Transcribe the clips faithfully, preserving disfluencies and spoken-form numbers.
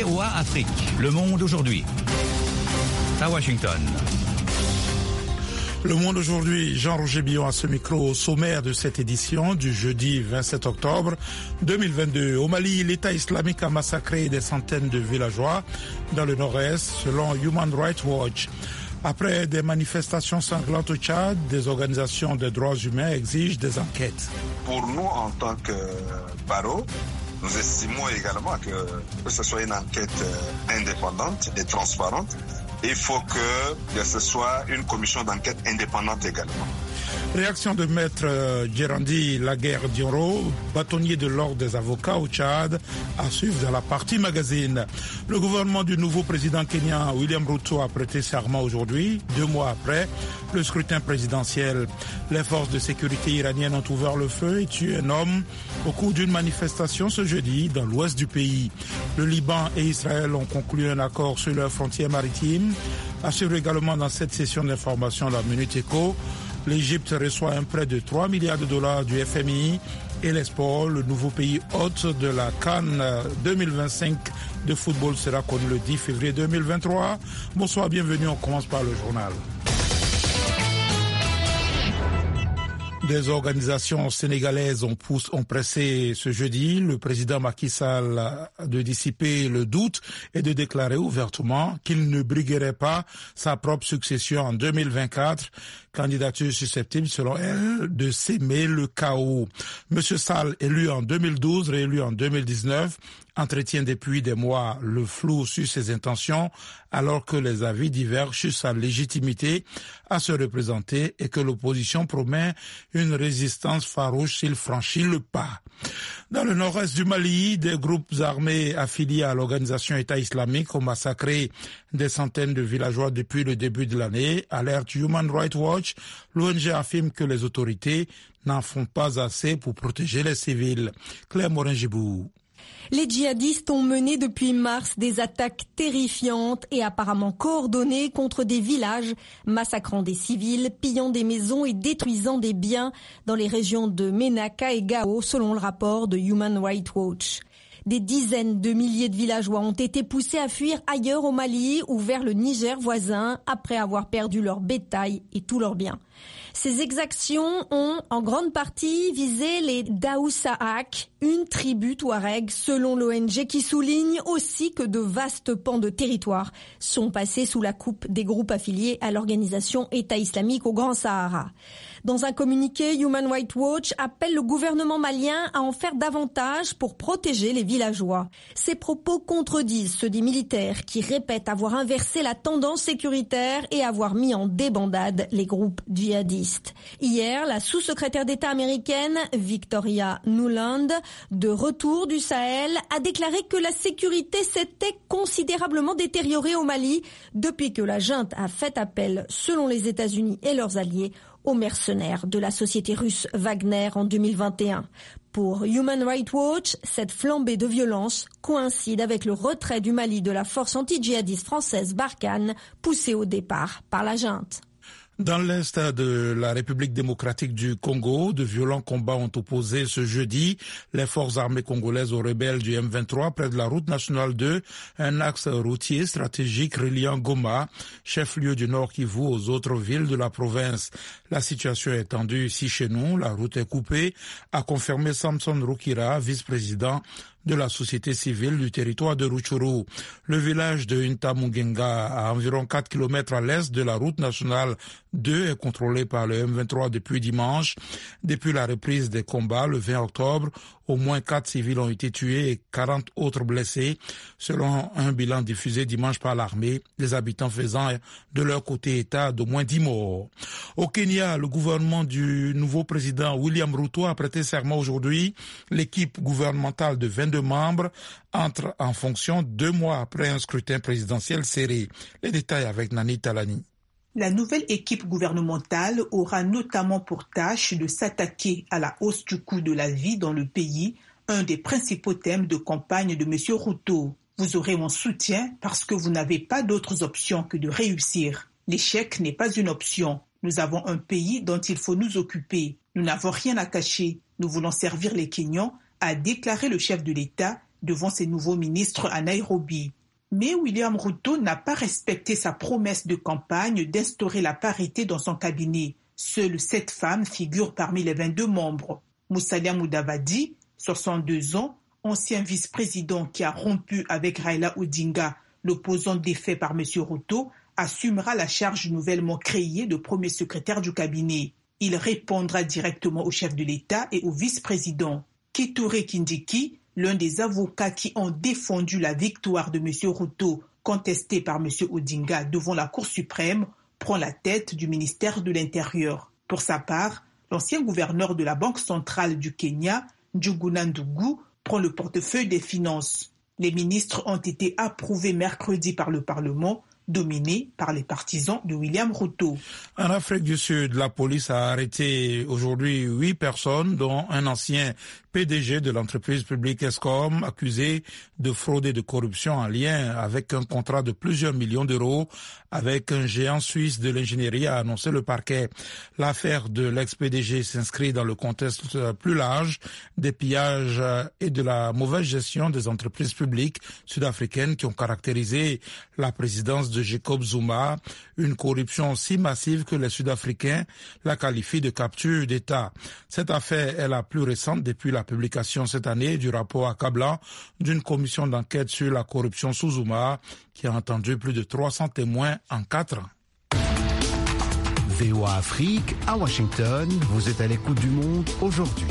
V O A Afrique. Le monde aujourd'hui. À Washington. Le Monde aujourd'hui, Jean-Roger Billon à ce micro au sommaire de cette édition du jeudi vingt-sept octobre deux mille vingt-deux. Au Mali, l'État islamique a massacré des centaines de villageois dans le nord-est, selon Human Rights Watch. Après des manifestations sanglantes au Tchad, des organisations de droits humains exigent des enquêtes. Pour nous, en tant que barreau, nous estimons également que, que ce soit une enquête indépendante et transparente. Il faut que, que ce soit une commission d'enquête indépendante également. Réaction de Maître Djerandi Laguerre-Dioro, bâtonnier de l'ordre des avocats au Tchad, à suivre dans la partie magazine. Le gouvernement du nouveau président kenyan William Ruto a prêté serment aujourd'hui, deux mois après le scrutin présidentiel. Les forces de sécurité iraniennes ont ouvert le feu et tué un homme au cours d'une manifestation ce jeudi dans l'ouest du pays. Le Liban et Israël ont conclu un accord sur leurs frontières maritimes. Assure également dans cette session d'information la Minute Éco. L'Égypte reçoit un prêt de trois milliards de dollars du F M I et les sports, le nouveau pays hôte de la Cannes deux mille vingt-cinq de football sera connu le dix février deux mille vingt-trois. Bonsoir, bienvenue, on commence par le journal. Des organisations sénégalaises ont, poussé, ont pressé ce jeudi le président Macky Sall de dissiper le doute et de déclarer ouvertement qu'il ne briguerait pas sa propre succession en deux mille vingt-quatre, candidature susceptible selon elle de s'aimer le chaos. Monsieur Sall, élu en deux mille douze, réélu en deux mille dix-neuf, entretient depuis des mois le flou sur ses intentions alors que les avis divergent sur sa légitimité à se représenter et que l'opposition promet une résistance farouche s'il franchit le pas. Dans le nord-est du Mali, des groupes armés affiliés à l'organisation État islamique ont massacré des centaines de villageois depuis le début de l'année. Alerte Human Rights Watch, l'O N G affirme que les autorités n'en font pas assez pour protéger les civils. Claire Morin-Gibou. Les djihadistes ont mené depuis mars des attaques terrifiantes et apparemment coordonnées contre des villages, massacrant des civils, pillant des maisons et détruisant des biens dans les régions de Ménaka et Gao, selon le rapport de Human Rights Watch. Des dizaines de milliers de villageois ont été poussés à fuir ailleurs au Mali ou vers le Niger voisin après avoir perdu leur bétail et tous leurs biens. Ces exactions ont en grande partie visé les Daoussaak, une tribu touareg selon l'O N G qui souligne aussi que de vastes pans de territoire sont passés sous la coupe des groupes affiliés à l'organisation État islamique au Grand Sahara. Dans un communiqué, Human Rights Watch appelle le gouvernement malien à en faire davantage pour protéger les villageois. Ces propos contredisent ceux des militaires qui répètent avoir inversé la tendance sécuritaire et avoir mis en débandade les groupes djihadistes. Hier, la sous-secrétaire d'État américaine Victoria Nuland, de retour du Sahel, a déclaré que la sécurité s'était considérablement détériorée au Mali depuis que la junte a fait appel, selon les États-Unis et leurs alliés, aux mercenaires de la société russe Wagner en deux mille vingt et un. Pour Human Rights Watch, cette flambée de violence coïncide avec le retrait du Mali de la force anti-djihadiste française Barkhane, poussée au départ par la junte. Dans l'est de la République démocratique du Congo, de violents combats ont opposé ce jeudi les forces armées congolaises aux rebelles du M vingt-trois près de la route nationale deux, un axe routier stratégique reliant Goma, chef-lieu du Nord Kivu, aux autres villes de la province. La situation est tendue ici chez nous, la route est coupée, a confirmé Samson Rukira, vice-président de la société civile du territoire de Rutshuru. Le village de Ntamungenga, à environ quatre kilomètres à l'est de la route nationale deux, est contrôlé par le M vingt-trois depuis dimanche. Depuis la reprise des combats le vingt octobre, au moins quatre civils ont été tués et quarante autres blessés, selon un bilan diffusé dimanche par l'armée, les habitants faisant de leur côté état d'au moins dix morts. Au Kenya, le gouvernement du nouveau président William Ruto a prêté serment aujourd'hui. L'équipe gouvernementale de vingt-deux membres entre en fonction deux mois après un scrutin présidentiel serré. Les détails avec Nani Talani. La nouvelle équipe gouvernementale aura notamment pour tâche de s'attaquer à la hausse du coût de la vie dans le pays, un des principaux thèmes de campagne de M. Ruto. Vous aurez mon soutien parce que vous n'avez pas d'autres options que de réussir. L'échec n'est pas une option. Nous avons un pays dont il faut nous occuper. Nous n'avons rien à cacher. Nous voulons servir les Kenyans, a déclaré le chef de l'État devant ses nouveaux ministres à Nairobi. Mais William Ruto n'a pas respecté sa promesse de campagne d'instaurer la parité dans son cabinet. Seules sept femmes figurent parmi les vingt-deux membres. Musalia Mudavadi, soixante-deux ans, ancien vice-président qui a rompu avec Raila Odinga, l'opposant défait par M. Ruto, assumera la charge nouvellement créée de premier secrétaire du cabinet. Il répondra directement au chef de l'État et au vice-président. Kithure Kindiki, l'un des avocats qui ont défendu la victoire de M. Ruto, contestée par M. Odinga devant la Cour suprême, prend la tête du ministère de l'Intérieur. Pour sa part, l'ancien gouverneur de la Banque centrale du Kenya, Njuguna Ndugu, prend le portefeuille des finances. Les ministres ont été approuvés mercredi par le Parlement, dominé par les partisans de William Ruto. En Afrique du Sud, la police a arrêté aujourd'hui huit personnes, dont un ancien P D G de l'entreprise publique Eskom, accusé de fraude et de corruption en lien avec un contrat de plusieurs millions d'euros avec un géant suisse de l'ingénierie, a annoncé le parquet. L'affaire de l'ex-P D G s'inscrit dans le contexte plus large des pillages et de la mauvaise gestion des entreprises publiques sud-africaines qui ont caractérisé la présidence de Jacob Zuma, une corruption si massive que les Sud-Africains la qualifient de capture d'État. Cette affaire est la plus récente depuis la publication cette année du rapport accablant d'une commission d'enquête sur la corruption sous Zuma qui a entendu plus de trois cents témoins en quatre ans. V O A Afrique, à Washington, vous êtes à l'écoute du monde aujourd'hui.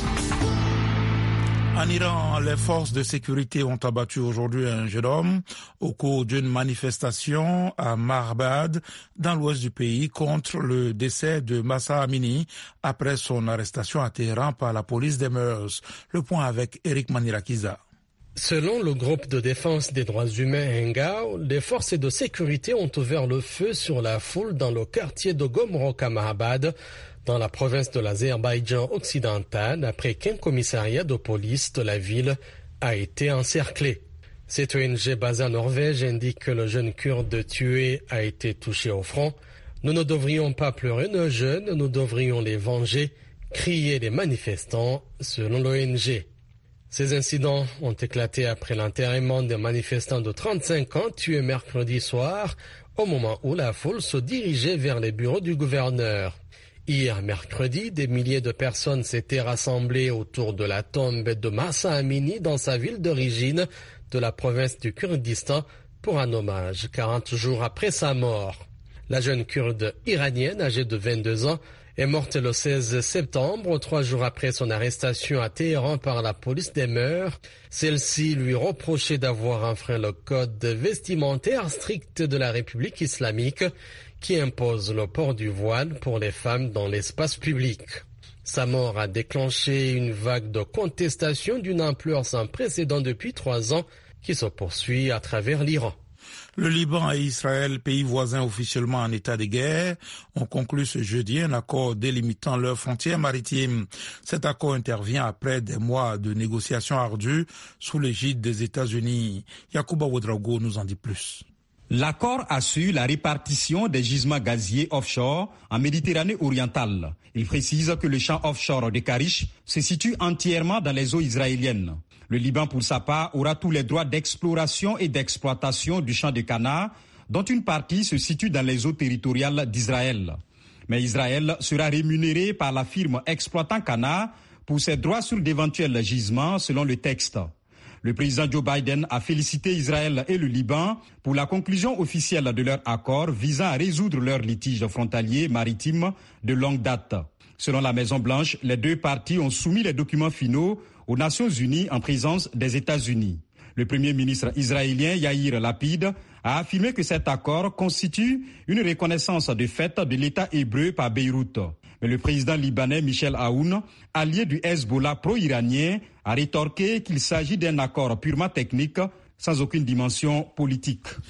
En Iran, les forces de sécurité ont abattu aujourd'hui un jeune homme au cours d'une manifestation à Marbad, dans l'ouest du pays, contre le décès de Mahsa Amini après son arrestation à Téhéran par la police des mœurs. Le point avec Eric Manirakiza. Selon le groupe de défense des droits humains Hengao, les forces de sécurité ont ouvert le feu sur la foule dans le quartier de Gomrok à Mahabad, dans la province de l'Azerbaïdjan occidental, après qu'un commissariat de police de la ville a été encerclé. Cette O N G basée en Norvège indique que le jeune Kurde tué a été touché au front. Nous ne devrions pas pleurer nos jeunes, nous devrions les venger, criaient les manifestants, selon l'O N G. Ces incidents ont éclaté après l'enterrement des manifestants de trente-cinq ans tués mercredi soir, au moment où la foule se dirigeait vers les bureaux du gouverneur. Hier mercredi, des milliers de personnes s'étaient rassemblées autour de la tombe de Mahsa Amini dans sa ville d'origine de la province du Kurdistan pour un hommage quarante jours après sa mort. La jeune Kurde iranienne âgée de vingt-deux ans est morte le seize septembre, trois jours après son arrestation à Téhéran par la police des mœurs. Celle-ci lui reprochait d'avoir enfreint le code vestimentaire strict de la République islamique qui impose le port du voile pour les femmes dans l'espace public. Sa mort a déclenché une vague de contestation d'une ampleur sans précédent depuis trois ans qui se poursuit à travers l'Iran. Le Liban et Israël, pays voisins officiellement en état de guerre, ont conclu ce jeudi un accord délimitant leurs frontières maritimes. Cet accord intervient après des mois de négociations ardues sous l'égide des États-Unis. Yacouba Ouedraogo nous en dit plus. L'accord assure la répartition des gisements gaziers offshore en Méditerranée orientale. Il précise que le champ offshore de Karish se situe entièrement dans les eaux israéliennes. Le Liban, pour sa part, aura tous les droits d'exploration et d'exploitation du champ de Cana, dont une partie se situe dans les eaux territoriales d'Israël. Mais Israël sera rémunéré par la firme exploitant Cana pour ses droits sur d'éventuels gisements, selon le texte. Le président Joe Biden a félicité Israël et le Liban pour la conclusion officielle de leur accord visant à résoudre leurs litiges frontaliers maritimes de longue date. Selon la Maison-Blanche, les deux parties ont soumis les documents finaux aux Nations Unies en présence des États-Unis. Le premier ministre israélien Yair Lapid a affirmé que cet accord constitue une reconnaissance de fait de l'État hébreu par Beyrouth. Mais le président libanais Michel Aoun, allié du Hezbollah pro-iranien, a rétorqué qu'il s'agit d'un accord purement technique sans aucune dimension politique.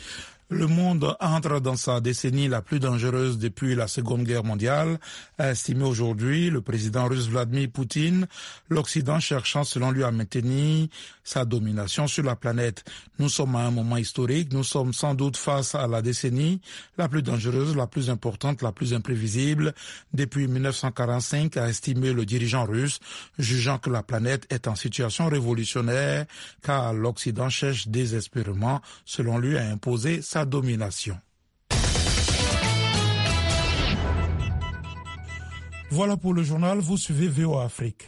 Le monde entre dans sa décennie la plus dangereuse depuis la Seconde Guerre mondiale, a estimé aujourd'hui le président russe Vladimir Poutine, l'Occident cherchant selon lui à maintenir sa domination sur la planète. Nous sommes à un moment historique, nous sommes sans doute face à la décennie la plus dangereuse, la plus importante, la plus imprévisible depuis mille neuf cent quarante-cinq, a estimé le dirigeant russe, jugeant que la planète est en situation révolutionnaire car l'Occident cherche désespérément, selon lui, à imposer sa domination. Voilà pour le journal, vous suivez V O A Afrique.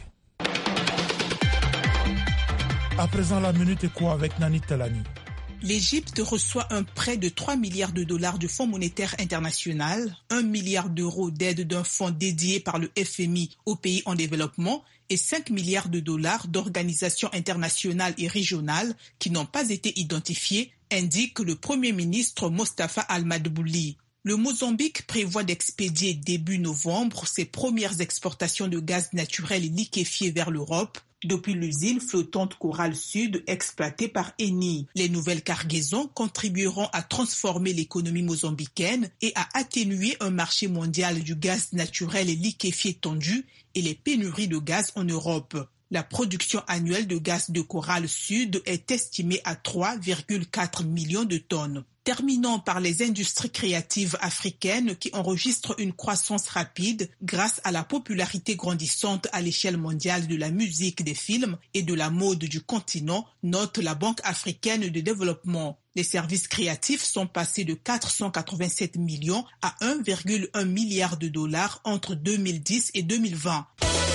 À présent, la Minute Éco avec Nani Talani. L'Égypte reçoit un prêt de trois milliards de dollars du Fonds monétaire international, un milliard d'euros d'aide d'un fonds dédié par le F M I aux pays en développement et cinq milliards de dollars d'organisations internationales et régionales qui n'ont pas été identifiées, indique le Premier ministre Mostafa Al-Madbouli. Le Mozambique prévoit d'expédier début novembre ses premières exportations de gaz naturel liquéfié vers l'Europe depuis l'usine flottante Coral Sud exploitée par Eni. Les nouvelles cargaisons contribueront à transformer l'économie mozambicaine et à atténuer un marché mondial du gaz naturel liquéfié tendu et les pénuries de gaz en Europe. La production annuelle de gaz de Coral Sud est estimée à trois virgule quatre millions de tonnes. Terminons par les industries créatives africaines qui enregistrent une croissance rapide grâce à la popularité grandissante à l'échelle mondiale de la musique, des films et de la mode du continent, note la Banque africaine de développement. Les services créatifs sont passés de quatre cent quatre-vingt-sept millions à un virgule un milliard de dollars entre deux mille dix et deux mille vingt.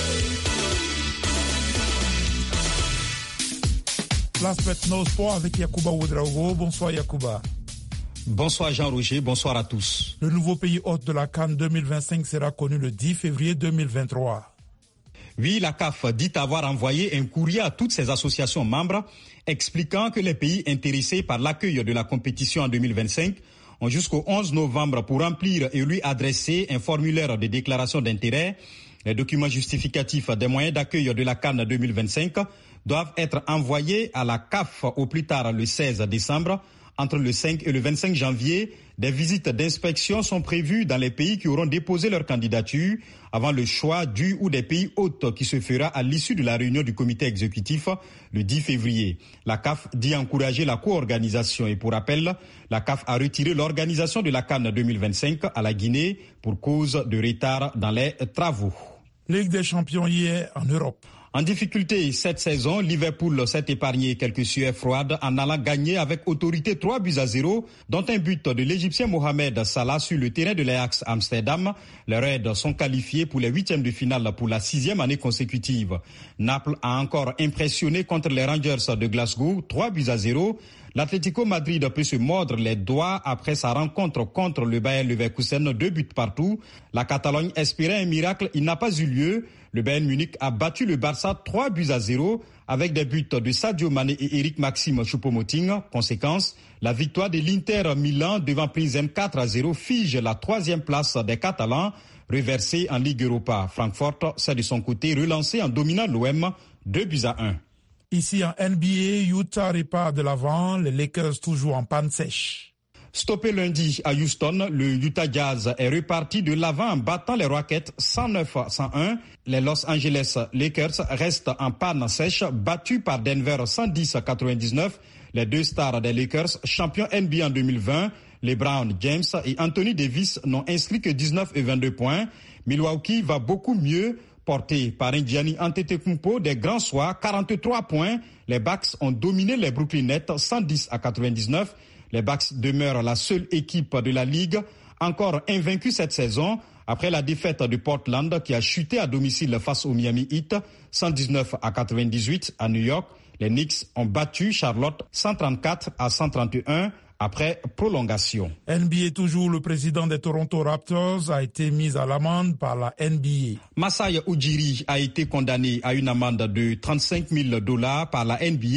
Place maintenant au sport avec Yacouba Ouedraogo. Bonsoir Yacouba. Bonsoir Jean-Roger, bonsoir à tous. Le nouveau pays hôte de la CAN deux mille vingt-cinq sera connu le dix février deux mille vingt-trois. Oui, la C A F dit avoir envoyé un courrier à toutes ses associations membres expliquant que les pays intéressés par l'accueil de la compétition en deux mille vingt-cinq ont jusqu'au onze novembre pour remplir et lui adresser un formulaire de déclaration d'intérêt. Les documents justificatifs des moyens d'accueil de la CAN deux mille vingt-cinq doivent être envoyés à la C A F au plus tard le seize décembre. Entre le cinq et le vingt-cinq janvier, des visites d'inspection sont prévues dans les pays qui auront déposé leur candidature avant le choix du ou des pays hôtes qui se fera à l'issue de la réunion du comité exécutif le dix février. La C A F dit encourager la co-organisation et pour rappel, la C A F a retiré l'organisation de la CAN deux mille vingt-cinq à la Guinée pour cause de retard dans les travaux. Ligue des champions hier en Europe. En difficulté cette saison, Liverpool s'est épargné quelques sueurs froides en allant gagner avec autorité trois buts à zéro, dont un but de l'Égyptien Mohamed Salah sur le terrain de l'Ajax Amsterdam. Les Reds sont qualifiés pour les huitièmes de finale pour la sixième année consécutive. Naples a encore impressionné contre les Rangers de Glasgow, trois buts à zéro. L'Atlético Madrid peut se mordre les doigts après sa rencontre contre le Bayer Leverkusen, deux buts partout. La Catalogne espérait un miracle, il n'a pas eu lieu. Le Bayern Munich a battu le Barça trois buts à zéro avec des buts de Sadio Mané et Eric Maxime Choupo-Moting. Conséquence, la victoire de l'Inter Milan devant Pilsen quatre à zéro fige la troisième place des Catalans, reversée en Ligue Europa. Francfort s'est de son côté relancé en dominant l'O M deux buts à un. Ici en N B A, Utah repart de l'avant, les Lakers toujours en panne sèche. Stoppé lundi à Houston, le Utah Jazz est reparti de l'avant en battant les Rockets cent neuf à cent un. Les Los Angeles Lakers restent en panne sèche, battus par Denver cent dix à quatre-vingt-dix-neuf. Les deux stars des Lakers, champions N B A en deux mille vingt, LeBron James et Anthony Davis n'ont inscrit que dix-neuf et vingt-deux points. Milwaukee va beaucoup mieux, porté par un Giannis Antetokounmpo des grands soirs, quarante-trois points. Les Bucks ont dominé les Brooklyn Nets cent dix à quatre-vingt-dix-neuf. Les Bucks demeurent la seule équipe de la Ligue encore invaincue cette saison après la défaite de Portland qui a chuté à domicile face au Miami Heat cent dix-neuf à quatre-vingt-dix-huit à New York. Les Knicks ont battu Charlotte cent trente-quatre à cent trente et un après prolongation. N B A toujours, le président des Toronto Raptors a été mis à l'amende par la N B A. Masai Ujiri a été condamné à une amende de trente-cinq mille dollars par la N B A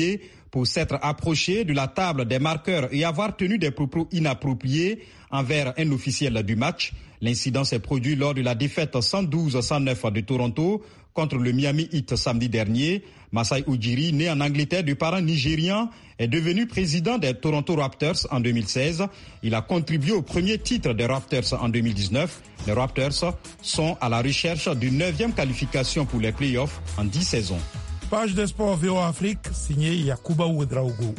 pour s'être approché de la table des marqueurs et avoir tenu des propos inappropriés envers un officiel du match. L'incident s'est produit lors de la défaite cent douze à cent neuf de Toronto contre le Miami Heat samedi dernier. Masai Ujiri, né en Angleterre de parents nigérians, est devenu président des Toronto Raptors en deux mille seize. Il a contribué au premier titre des Raptors en deux mille dix-neuf. Les Raptors sont à la recherche d'une neuvième qualification pour les playoffs en dix saisons. Page des sports V O A Afrique, signé Yakuba Ouedraogo.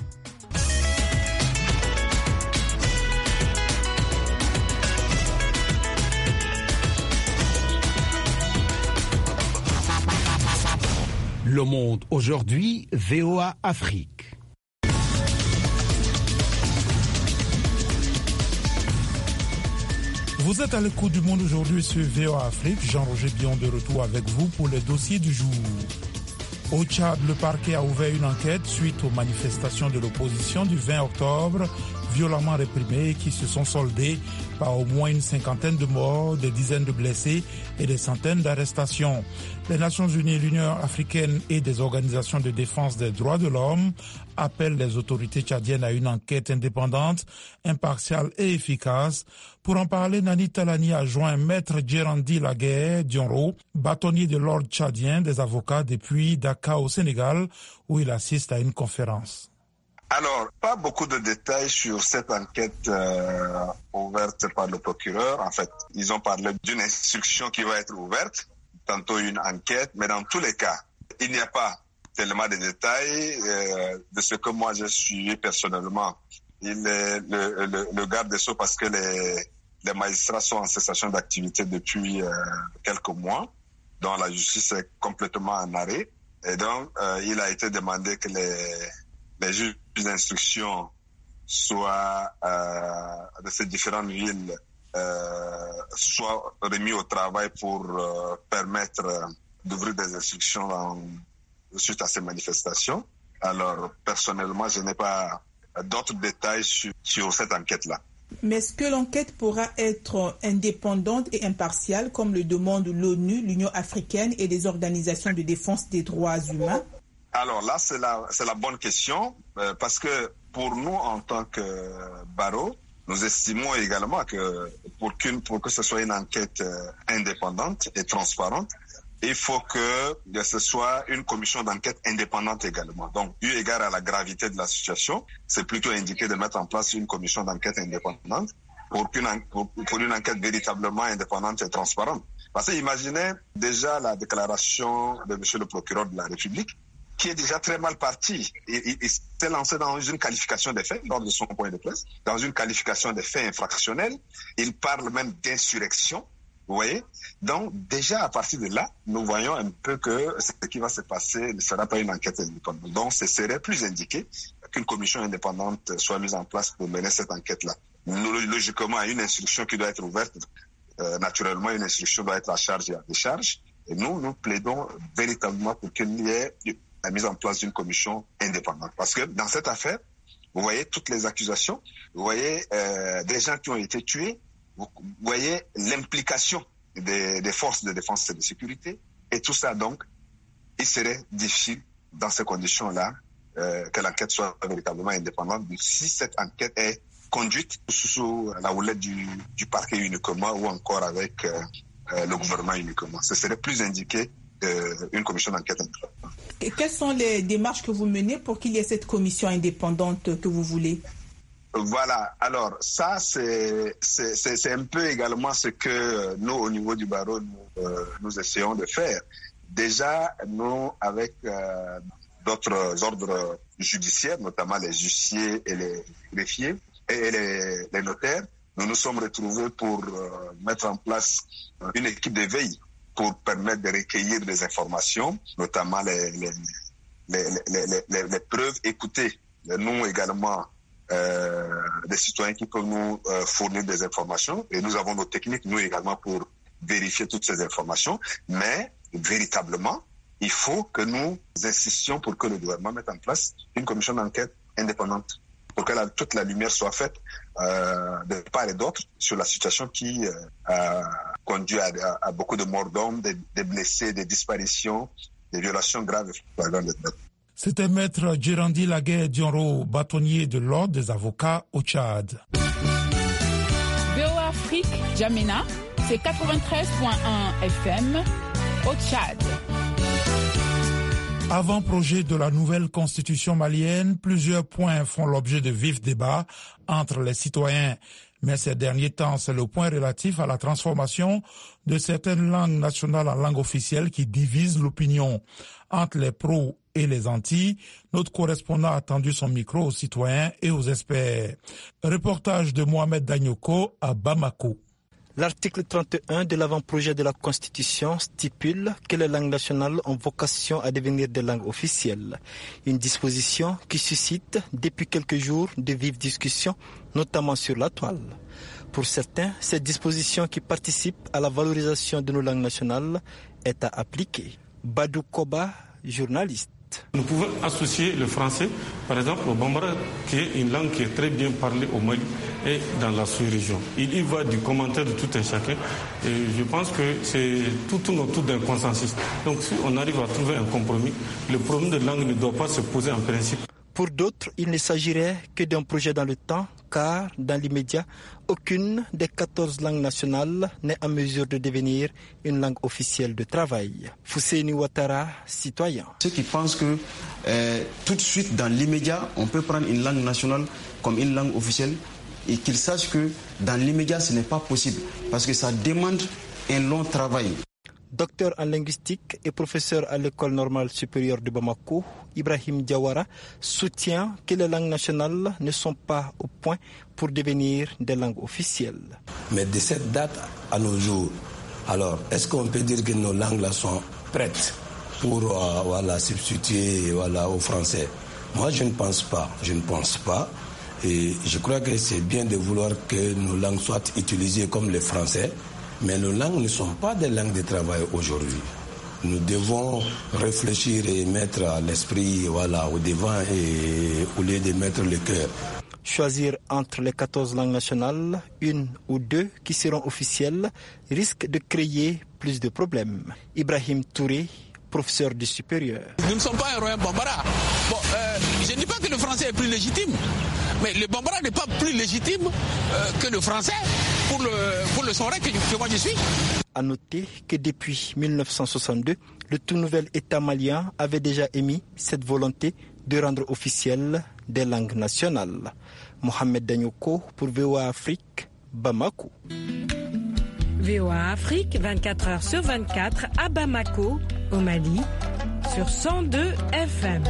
Le Monde aujourd'hui, V O A Afrique. Vous êtes à l'écoute du Monde aujourd'hui sur V O A Afrique. Jean-Roger Bion de retour avec vous pour les dossiers du jour. Au Tchad, le parquet a ouvert une enquête suite aux manifestations de l'opposition du vingt octobre, violemment réprimées, qui se sont soldées par au moins une cinquantaine de morts, des dizaines de blessés et des centaines d'arrestations. Les Nations Unies, l'Union africaine et des organisations de défense des droits de l'homme appellent les autorités tchadiennes à une enquête indépendante, impartiale et efficace. Pour en parler, Nani Talani a joint Maître Djerandi Laguerre Dionro, bâtonnier de l'ordre tchadien des avocats depuis Dakar au Sénégal, où il assiste à une conférence. Alors, pas beaucoup de détails sur cette enquête euh, ouverte par le procureur. En fait, ils ont parlé d'une instruction qui va être ouverte, tantôt une enquête, mais dans tous les cas, il n'y a pas tellement de détails euh, de ce que moi j'ai suivi personnellement. Il est le, le, le garde des Sceaux parce que les, les magistrats sont en cessation d'activité depuis euh, quelques mois, dont la justice est complètement en arrêt. Et donc, euh, il a été demandé que les, les juges d'instruction soient euh, de ces différentes villes euh, soient remis au travail pour euh, permettre euh, d'ouvrir des instructions dans, suite à ces manifestations. Alors, personnellement, je n'ai pas d'autres détails sur, sur cette enquête-là. Mais est-ce que l'enquête pourra être indépendante et impartiale, comme le demandent l'ONU, l'Union africaine et les organisations de défense des droits humains? Alors là, c'est la, c'est la bonne question, euh, parce que pour nous, en tant que barreau, nous estimons également que pour, qu'une, pour que ce soit une enquête euh, indépendante et transparente, il faut que ce soit une commission d'enquête indépendante également. Donc, eu égard à la gravité de la situation, c'est plutôt indiqué de mettre en place une commission d'enquête indépendante pour, qu'une, pour, pour une enquête véritablement indépendante et transparente. Parce que imaginez déjà la déclaration de monsieur le procureur de la République, qui est déjà très mal parti. Il, il, il s'est lancé dans une qualification des faits lors de son point de presse, dans une qualification des faits infractionnels. Il parle même d'insurrection. Vous voyez? Donc, déjà, à partir de là, nous voyons un peu que ce qui va se passer ne sera pas une enquête indépendante. Donc, ce serait plus indiqué qu'une commission indépendante soit mise en place pour mener cette enquête-là. Logiquement, une instruction qui doit être ouverte, euh, naturellement, une instruction doit être à charge et à décharge. Et nous, nous plaidons véritablement pour qu'il y ait la mise en place d'une commission indépendante. Parce que dans cette affaire, vous voyez toutes les accusations, vous voyez euh, des gens qui ont été tués, vous voyez l'implication des, des forces de défense et de sécurité, et tout ça, donc, il serait difficile, dans ces conditions-là, euh, que l'enquête soit véritablement indépendante, si cette enquête est conduite sous, sous la houlette du, du parquet uniquement ou encore avec euh, euh, le gouvernement uniquement. Ce serait plus indiqué euh, une commission d'enquête indépendante. Et quelles sont les démarches que vous menez pour qu'il y ait cette commission indépendante que vous voulez? Voilà, alors ça c'est, c'est, c'est, c'est un peu également ce que nous au niveau du barreau nous, euh, nous essayons de faire. Déjà, nous avec euh, d'autres ordres judiciaires, notamment les huissiers et les greffiers et les, les notaires, nous nous sommes retrouvés pour euh, mettre en place une équipe de veille pour permettre de recueillir des informations, notamment les, les, les, les, les, les, les preuves, écouter nous également Euh, des citoyens qui peuvent nous euh, fournir des informations, et nous avons nos techniques, nous également, pour vérifier toutes ces informations, mais véritablement, il faut que nous insistions pour que le gouvernement mette en place une commission d'enquête indépendante, pour que la, toute la lumière soit faite euh, de part et d'autre sur la situation qui euh, a conduit à, à, à beaucoup de morts d'hommes, des, des blessés, des disparitions, des violations graves et flagrantes de droits. C'était maître Djirandi Laguerre Dianro, bâtonnier de l'ordre des avocats au Tchad. V O A Afrique, Djamena, c'est quatre-vingt-treize virgule un F M au Tchad. Avant-projet de la nouvelle constitution malienne, plusieurs points font l'objet de vifs débats entre les citoyens. Mais ces derniers temps, c'est le point relatif à la transformation de certaines langues nationales en langues officielles qui divise l'opinion. Entre les pros et les anti, notre correspondant a tendu son micro aux citoyens et aux experts. Reportage de Mohamed Danyoko à Bamako. L'article trente et un de l'avant-projet de la Constitution stipule que les langues nationales ont vocation à devenir des langues officielles. Une disposition qui suscite depuis quelques jours de vives discussions, notamment sur la toile. Pour certains, cette disposition qui participe à la valorisation de nos langues nationales est à appliquer. Badou Koba, journaliste. Nous pouvons associer le français, par exemple, au bambara, qui est une langue qui est très bien parlée au Mali et dans la sous-région. Il y va du commentaire de tout un chacun et je pense que c'est tout tourne autour d'un consensus. Donc si on arrive à trouver un compromis, le problème de langue ne doit pas se poser en principe. Pour d'autres, il ne s'agirait que d'un projet dans le temps, car dans l'immédiat, aucune des quatorze langues nationales n'est en mesure de devenir une langue officielle de travail. Fousseini Ouattara, citoyen. Ceux qui pensent que euh, tout de suite, dans l'immédiat, on peut prendre une langue nationale comme une langue officielle et qu'ils sachent que dans l'immédiat, ce n'est pas possible parce que ça demande un long travail. Docteur en linguistique et professeur à l'école normale supérieure de Bamako, Ibrahim Diawara soutient que les langues nationales ne sont pas au point pour devenir des langues officielles. Mais de cette date à nos jours, alors est-ce qu'on peut dire que nos langues-là sont prêtes pour euh, voilà, substituer voilà, au français? Moi, je ne pense pas. Je ne pense pas. Et je crois que c'est bien de vouloir que nos langues soient utilisées comme le français. Mais nos langues ne sont pas des langues de travail aujourd'hui. Nous devons réfléchir et mettre l'esprit voilà, au devant et au lieu de mettre le cœur. Choisir entre les quatorze langues nationales, une ou deux qui seront officielles, risque de créer plus de problèmes. Ibrahim Touré, professeur du supérieur. Nous ne sommes pas un royaume bambara. Bon, euh, je ne dis pas que le français est plus légitime, mais le bambara n'est pas plus légitime euh, que le français pour le, pour le Soré que, que moi je suis. À noter que depuis mille neuf cent soixante-deux, le tout nouvel État malien avait déjà émis cette volonté de rendre officielles des langues nationales. Mohamed Danyoko pour V O A Afrique, Bamako. V O A Afrique, vingt-quatre heures sur vingt-quatre à Bamako, au Mali, sur cent deux F M.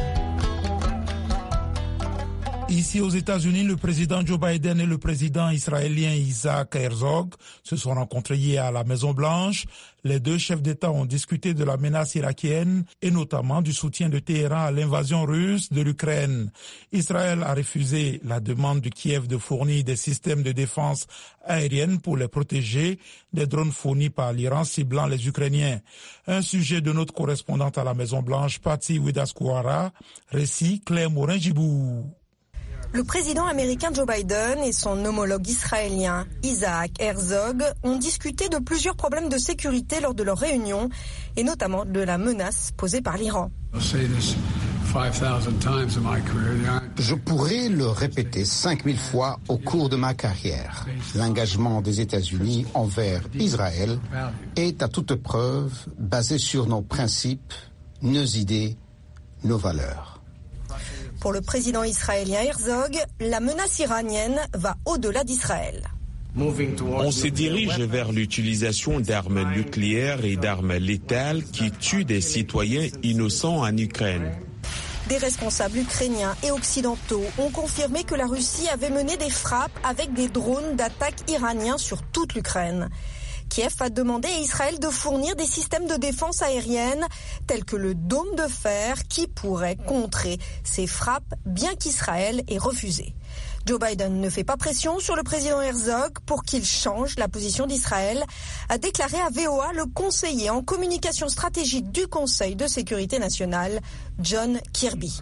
Ici aux États-Unis, le président Joe Biden et le président israélien Isaac Herzog se sont rencontrés hier à la Maison-Blanche. Les deux chefs d'État ont discuté de la menace irakienne et notamment du soutien de Téhéran à l'invasion russe de l'Ukraine. Israël a refusé la demande de Kiev de fournir des systèmes de défense aérienne pour les protéger des drones fournis par l'Iran ciblant les Ukrainiens. Un sujet de notre correspondante à la Maison-Blanche, Patty Widaskouara, récit Claire Morin-Gibou. Le président américain Joe Biden et son homologue israélien Isaac Herzog ont discuté de plusieurs problèmes de sécurité lors de leur réunion et notamment de la menace posée par l'Iran. Je pourrais le répéter cinq mille fois au cours de ma carrière. L'engagement des États-Unis envers Israël est à toute preuve basé sur nos principes, nos idées, nos valeurs. Pour le président israélien Herzog, la menace iranienne va au-delà d'Israël. On se dirige vers l'utilisation d'armes nucléaires et d'armes létales qui tuent des citoyens innocents en Ukraine. Des responsables ukrainiens et occidentaux ont confirmé que la Russie avait mené des frappes avec des drones d'attaque iraniens sur toute l'Ukraine. Kiev a demandé à Israël de fournir des systèmes de défense aérienne tels que le dôme de fer qui pourrait contrer ces frappes, bien qu'Israël ait refusé. Joe Biden ne fait pas pression sur le président Herzog pour qu'il change la position d'Israël, a déclaré à V O A le conseiller en communication stratégique du Conseil de sécurité nationale, John Kirby.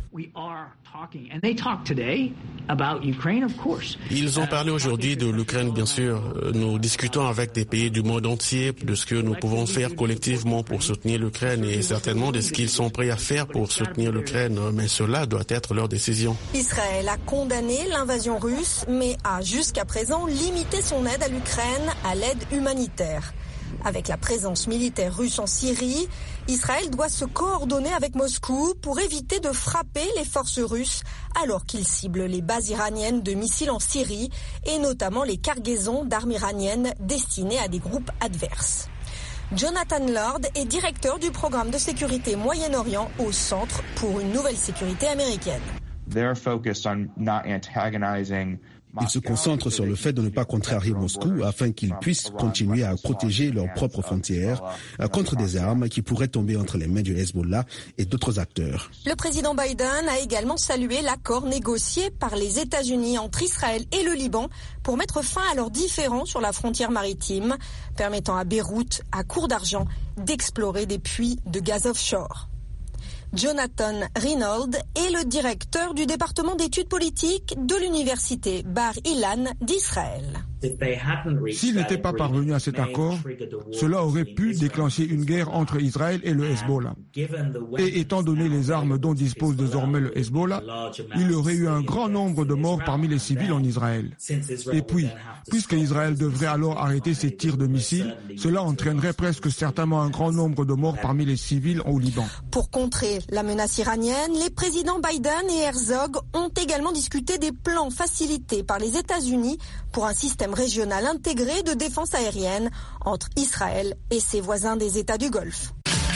Ils ont parlé aujourd'hui de l'Ukraine, bien sûr. Nous discutons avec des pays du monde entier de ce que nous pouvons faire collectivement pour soutenir l'Ukraine et certainement de ce qu'ils sont prêts à faire pour soutenir l'Ukraine. Mais cela doit être leur décision. Israël a condamné l'invasion russe, mais a jusqu'à présent limité son aide à l'Ukraine à l'aide humanitaire. Avec la présence militaire russe en Syrie, Israël doit se coordonner avec Moscou pour éviter de frapper les forces russes alors qu'il cible les bases iraniennes de missiles en Syrie et notamment les cargaisons d'armes iraniennes destinées à des groupes adverses. Jonathan Lord est directeur du programme de sécurité Moyen-Orient au Centre pour une nouvelle sécurité américaine. They're focused on not antagonizing. Ils se concentrent sur le fait de ne pas contrarier Moscou afin qu'ils puissent continuer à protéger leurs propres frontières contre des armes qui pourraient tomber entre les mains du Hezbollah et d'autres acteurs. Le président Biden a également salué l'accord négocié par les États-Unis entre Israël et le Liban pour mettre fin à leurs différends sur la frontière maritime, permettant à Beyrouth, à court d'argent, d'explorer des puits de gaz offshore. Jonathan Reynolds est le directeur du département d'études politiques de l'université Bar Ilan d'Israël. S'ils n'étaient pas parvenus à cet accord, cela aurait pu déclencher une guerre entre Israël et le Hezbollah. Et étant donné les armes dont dispose désormais le Hezbollah, il y aurait eu un grand nombre de morts parmi les civils en Israël. Et puis, puisque Israël devrait alors arrêter ses tirs de missiles, cela entraînerait presque certainement un grand nombre de morts parmi les civils au Liban. Pour contrer la menace iranienne, les présidents Biden et Herzog ont également discuté des plans facilités par les États-Unis pour un système régional intégré de défense aérienne entre Israël et ses voisins des États du Golfe.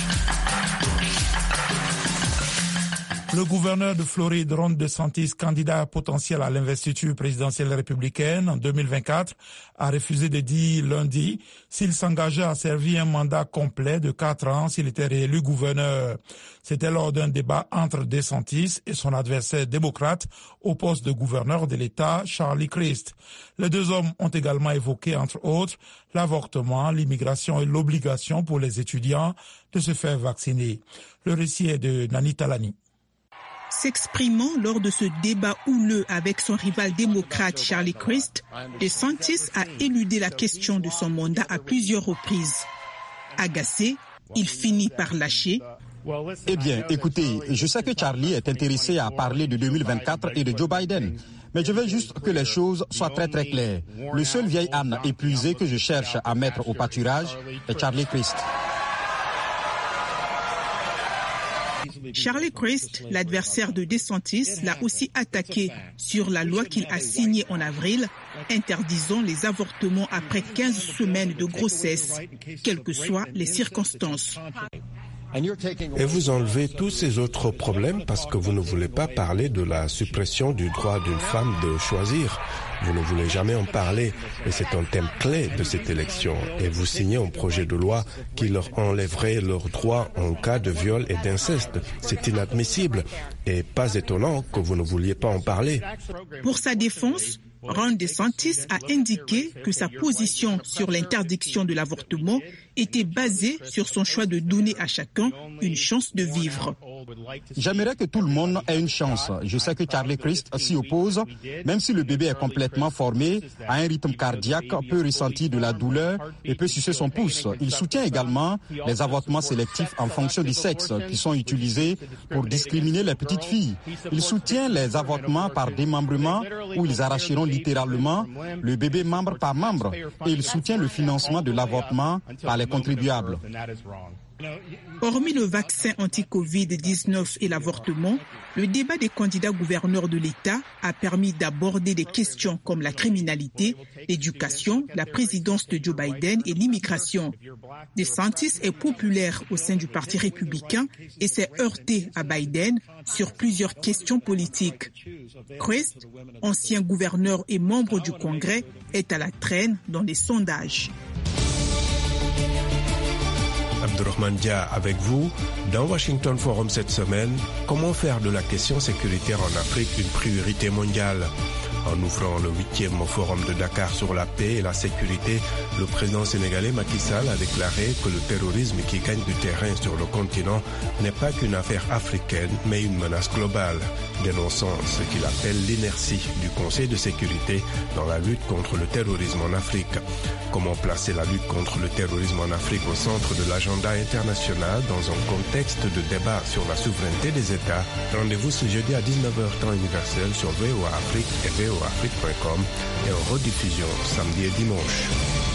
Le gouverneur de Floride, Ron DeSantis, candidat potentiel à l'investiture présidentielle républicaine en deux mille vingt-quatre, a refusé de dire lundi s'il s'engageait à servir un mandat complet de quatre ans s'il était réélu gouverneur. C'était lors d'un débat entre DeSantis et son adversaire démocrate au poste de gouverneur de l'État, Charlie Crist. Les deux hommes ont également évoqué, entre autres, l'avortement, l'immigration et l'obligation pour les étudiants de se faire vacciner. Le récit est de Nani Talani. S'exprimant lors de ce débat houleux avec son rival démocrate Charlie Crist, DeSantis a éludé la question de son mandat à plusieurs reprises. Agacé, il finit par lâcher. Eh bien, écoutez, je sais que Charlie est intéressé à parler de deux mille vingt-quatre et de Joe Biden. Mais je veux juste que les choses soient très très claires. Le seul vieil âne épuisé que je cherche à mettre au pâturage est Charlie Crist. Charlie Crist, l'adversaire de DeSantis, l'a aussi attaqué sur la loi qu'il a signée en avril, interdisant les avortements après quinze semaines de grossesse, quelles que soient les circonstances. Et vous enlevez tous ces autres problèmes parce que vous ne voulez pas parler de la suppression du droit d'une femme de choisir. Vous ne voulez jamais en parler et c'est un thème clé de cette élection. Et vous signez un projet de loi qui leur enlèverait leurs droits en cas de viol et d'inceste. C'est inadmissible et pas étonnant que vous ne vouliez pas en parler. Pour sa défense, Ron DeSantis a indiqué que sa position sur l'interdiction de l'avortement était basée sur son choix de donner à chacun une chance de vivre. J'aimerais que tout le monde ait une chance. Je sais que Charlie Crist s'y oppose, même si le bébé est complètement formé, à un rythme cardiaque, peut ressentir de la douleur et peut sucer son pouce. Il soutient également les avortements sélectifs en fonction du sexe qui sont utilisés pour discriminer les petites filles. Il soutient les avortements par démembrement où ils arracheront littéralement le bébé membre par membre et il soutient le financement de l'avortement par les contribuables. Hormis le vaccin anti-covid dix-neuf et l'avortement, le débat des candidats gouverneurs de l'État a permis d'aborder des questions comme la criminalité, l'éducation, la présidence de Joe Biden et l'immigration. DeSantis est populaire au sein du Parti républicain et s'est heurté à Biden sur plusieurs questions politiques. Crist, ancien gouverneur et membre du Congrès, est à la traîne dans les sondages. Abdourahmane Dia avec vous. Dans Washington Forum cette semaine, comment faire de la question sécuritaire en Afrique une priorité mondiale? En ouvrant le huitième forum de Dakar sur la paix et la sécurité, le président sénégalais Macky Sall a déclaré que le terrorisme qui gagne du terrain sur le continent n'est pas qu'une affaire africaine, mais une menace globale, dénonçant ce qu'il appelle l'inertie du Conseil de sécurité dans la lutte contre le terrorisme en Afrique. Comment placer la lutte contre le terrorisme en Afrique au centre de l'agenda international dans un contexte de débat sur la souveraineté des États? Rendez-vous ce jeudi à dix-neuf heures temps universel sur V O A Afrique et V O A Afrique point com et en rediffusion samedi et dimanche.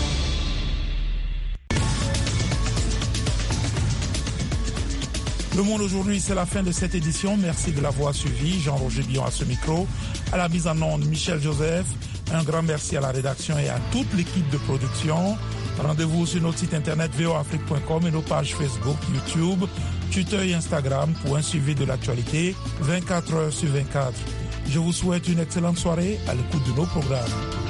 Le Monde aujourd'hui, c'est la fin de cette édition. Merci de l'avoir suivi. Jean-Roger Billon à ce micro. À la mise en onde, Michel Joseph. Un grand merci à la rédaction et à toute l'équipe de production. Rendez-vous sur notre site internet V O A Afrique point com et nos pages Facebook, YouTube, Twitter et Instagram pour un suivi de l'actualité vingt-quatre heures sur vingt-quatre. Je vous souhaite une excellente soirée à l'écoute de nos programmes.